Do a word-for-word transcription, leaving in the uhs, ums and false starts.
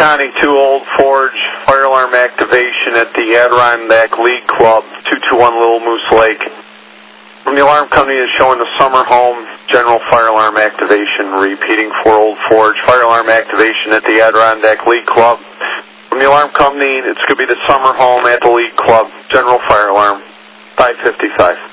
County two Old Forge, fire alarm activation at the Adirondack League Club, two two one Little Moose Lake. From the alarm company is showing the summer home, general fire alarm activation, repeating for Old Forge, fire alarm activation at the Adirondack League Club. From the alarm company, it's going to be the summer home at the League Club, general fire alarm, five fifty-five.